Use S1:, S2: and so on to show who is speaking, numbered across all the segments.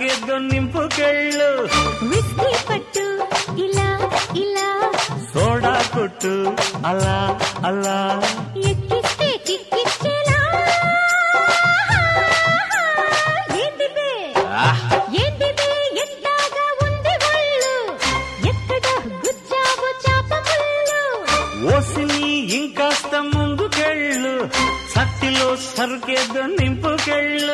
S1: సరికేదో నింపుకెళ్ళు
S2: whisky పట్టు ఇలా ఇలా
S1: సోడా కొట్టు అలా అలా
S2: ఎక్కిస్తే కిక్కిచ్చేలా ఏంటిదే ఏంటిదే ఎంతగా ఉంది ఒళ్ళు ఎక్కడ గుచ్చావు చాప ముళ్ళు
S1: ఓసిని ఇంకాస్త ముందుకెళ్ళు సట్టిలో సరికేదో నింపుకెళ్ళు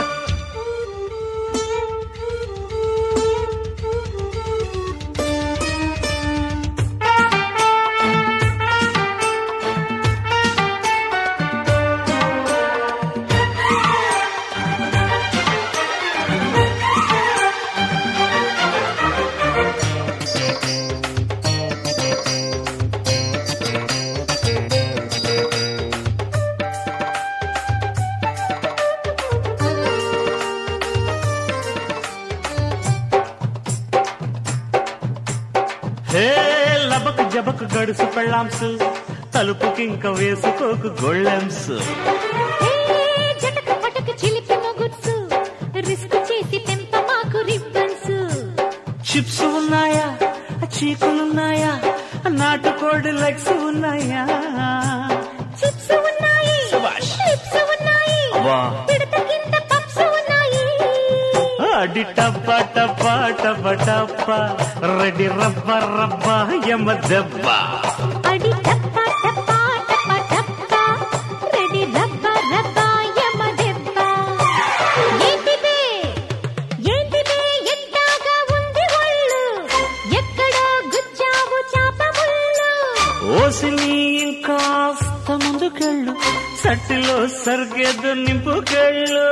S1: హే లబకు జబకు గడుసు పెళ్ళాంసు తలుపుకింక వేసుకోకు గొళ్ళెంసు
S2: జటక పటక చిలిపి మొగుడ్సు రిస్క్ చేసి తెంప మాకు రిబ్బన్స్
S1: చిప్స్ ఉన్నాయా చీకులున్నాయా నాటుకోడి లెగ్స్ ఉన్నాయా
S2: చిప్స్ ఉన్నాయి చిప్స్ ఉన్నాయి పిడత కింద పప్స్ ఉన్నాయి
S1: అడి టప్ప టప్ప టప్ప టప్ప రెడీ రబ్బ రబ్బ యమ దెబ్బ
S2: అడి టప్ప టప్ప టప్ప టప్ప రెడీ రబ్బ రబ్బ యమ దెబ్బ ఏంటిదే ఏంటిదే ఎంతగా ఉంది ఒళ్ళు ఎక్కడ గుచ్చావు చాప ముళ్ళు
S1: ఓసిని ఇంకాస్త ముందుకెళ్ళు సట్టిలో సరికేదో నింపుకెళ్ళు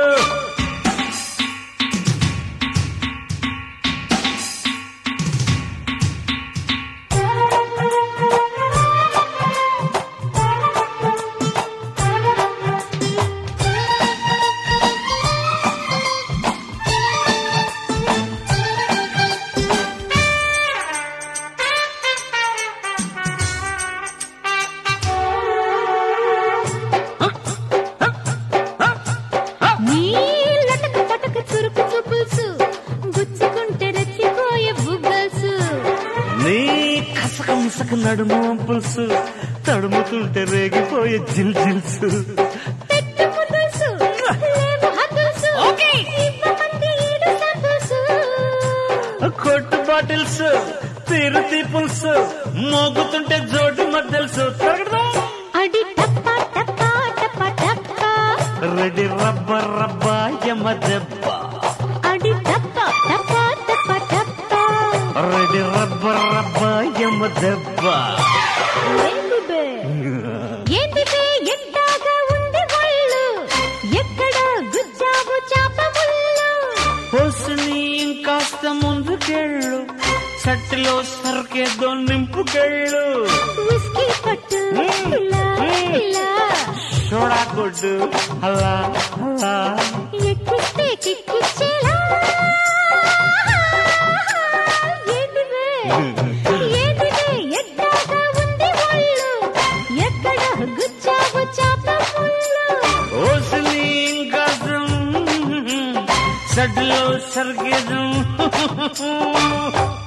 S2: నీ లటక పటక చురుకు చూపుల్సు గుచ్చుకుంటే రెచ్చిపోయే బుగ్గల్సు
S1: నీ కసక మిసక నడుము పులుసు తడుముతుంటే రేగిపోయే జిల్ జిల్సు
S2: పెట్టు ముద్దుల్సు లేవు హద్దుల్సు ఇవ్వమంది ఈడు సందుల్సు
S1: కొట్టు బాటిల్స్ తీరు తీపుల్స్ మోగుతుంటే జోడు మద్దెల్సు
S2: అడి టప్ప టప్ప టప్ప టప్ప
S1: రెడీ రబ్బ రబ్బ యమ దెబ్బ
S2: అడి టప్ప టప్ప టప్ప టప్ప
S1: రెడీ రబ్బ రబ్బ యమ దెబ్బ
S2: ఏంటిదే ఏంటిదే ఎంతగా ఉంది ఒళ్ళు ఎక్కడ గుచ్చావు చాప ముళ్ళు
S1: ఓసిని ఇంకాస్త ముందుకెళ్ళు సట్టిలో సరికేదో నింపుకెళ్ళు
S2: విస్కీ పట్టు ఇలా ఇలా
S1: సోడా కొట్టు అలా అలా
S2: ఎక్కిస్తే కిక్కిచ్చేలా ఏంటిదే ఏంటిదే ఎంతగా ఉంది ఒళ్ళు ఎక్కడ గుచ్చావు చాప ముళ్ళు
S1: ఓసిని ఇంకాస్త సట్టిలో సరికేదో